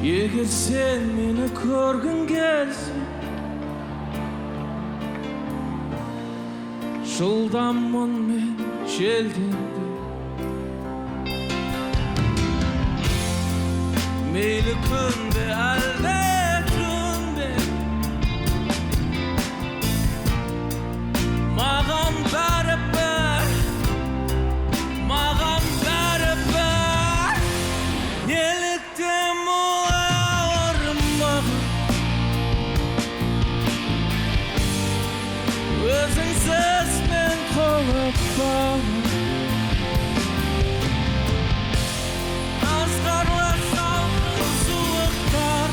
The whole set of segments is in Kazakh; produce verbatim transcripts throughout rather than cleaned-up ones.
Егер сен мені көргің келсе, жылдаммын мен желденді. Мейлі күнде әлде түнде, маған бәрібір, маған бәрібір. Неліктен оларым маған өзіңсіз мен қолып бағым. Азғарлы салқын суықтар,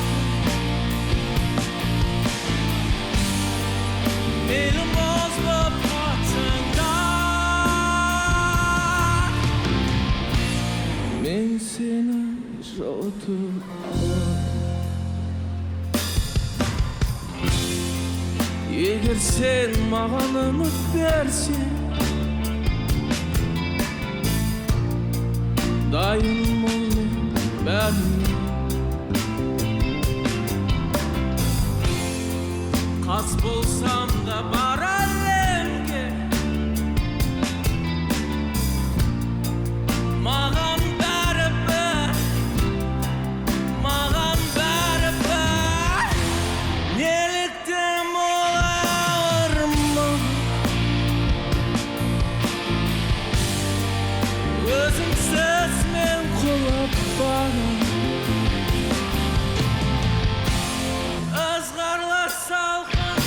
мейлі мұз боп қатсыңдар, мен сені жылытып алам. Егер сен маған үміт берсең, дайынмын мен бәріне. Қас болсам да бар әлемге, маған бәрібір, маған бәрібір. Неліктен оларым маған өзіңсіз мен құлап барам. Ызғарлы салқын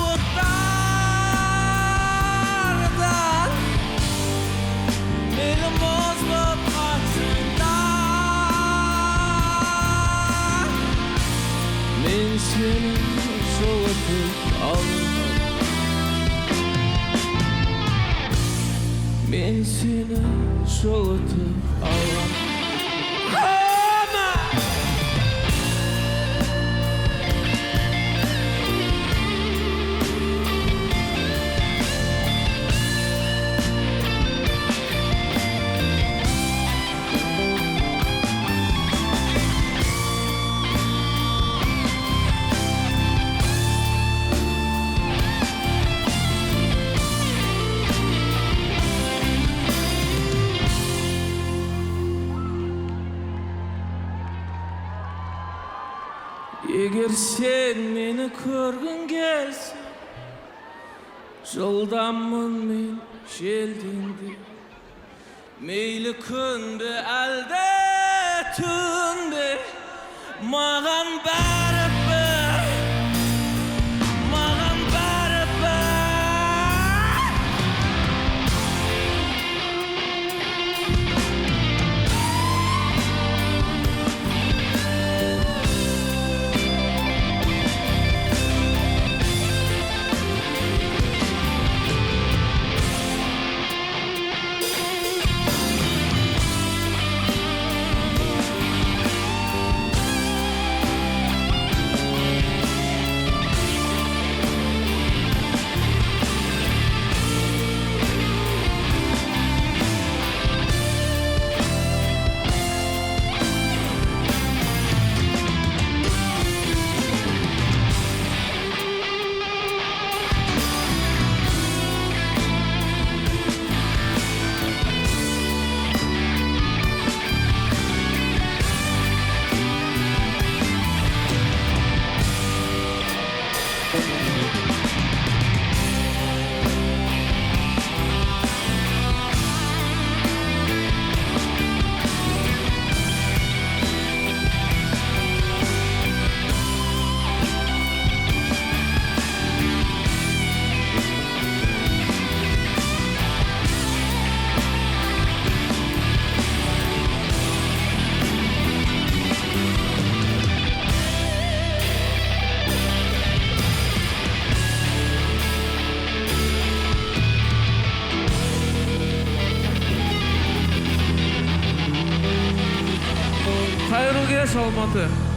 суықтардан, мейлі мұз боп қатсыңдар, мен сені жылытып алам. Мен сені жылытып алам. Егер сен мені көргің келсе, жылдаммын мен желденді. Мейлі күнде әлде түнде, маған бәрібір, маған бәрібір. Қайырлы кеш, Алматы.